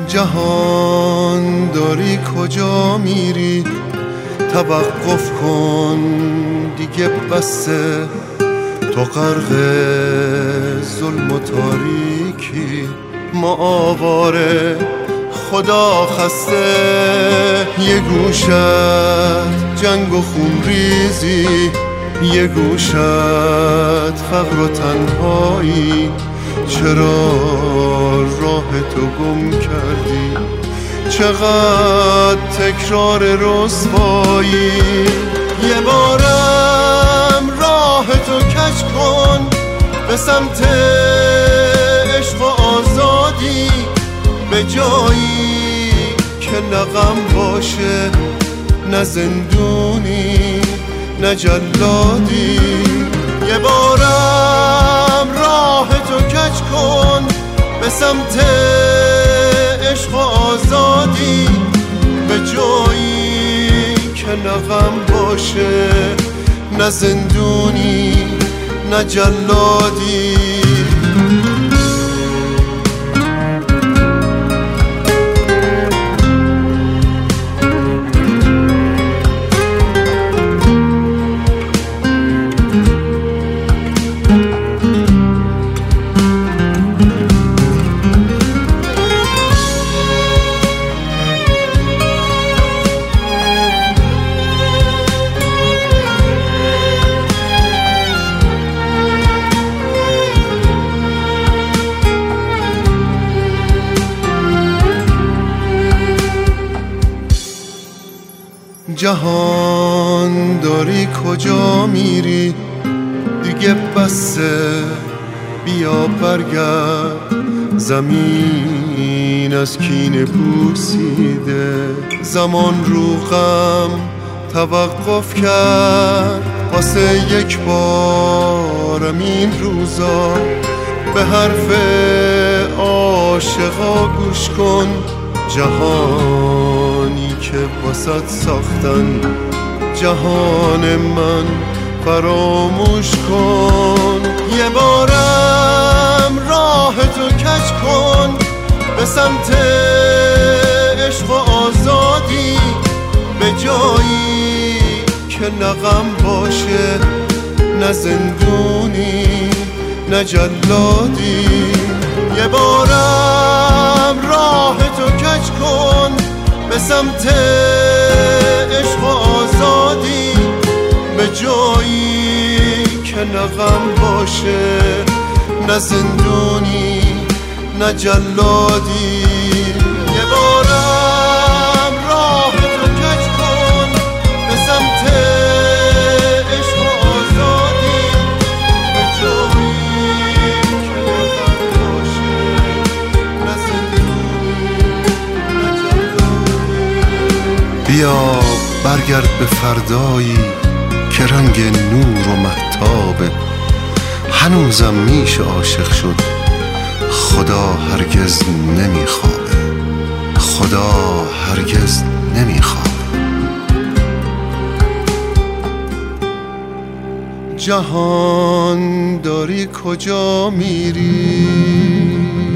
جهان داری کجا میری؟ توقف کن دیگه بسه، تو غرق ظلم و تاریکی، ما آواره خدا خسته. یه گوشت جنگ و خون ریزی، یه گوشت فقر و تنهایی، چرا راه تو گم کردی؟ چقدر تکرار رسوایی، یه بارم راه تو کج کن به سمت عشق و آزادی، به جایی که نه غم باشه، نه زندونی نه جلادی. یه بارم راه تو کج کن به سمت عشق و آزادی، به جایی که نه غم باشه، نه زندونی نه جلادی. جهان داری کجا میری؟ دیگه بسه، بیا برگرد. زمین از کینه پوسیده، زمان رو غم توقف کرد. واسه یک بارم این روزا به حرف عاشقا گوش کن. جهانی که واسط ساختن، جهان من فراموش کن. یه بارم راه تو کج کن به سمت عشق و آزادی، به جایی که نه غم باشه، نه زندونی نه جلادی. یه بارم راه تو کج کن به سمت عشق و آزادی، به جایی که نه غم باشه، نه زندونی نه جلادی. یه بارم راه تو کج کن به سمت عشق و آزادی، به جایی که نه غم باشه، نه زندونی نه جلادی. بیا برگرد به فردایی که رنگ نور و مهتابه، هنوزم میشه عاشق شد، خدا هرگز نمیخوابه، خدا هرگز نمیخوابه. جهان داری کجا میری؟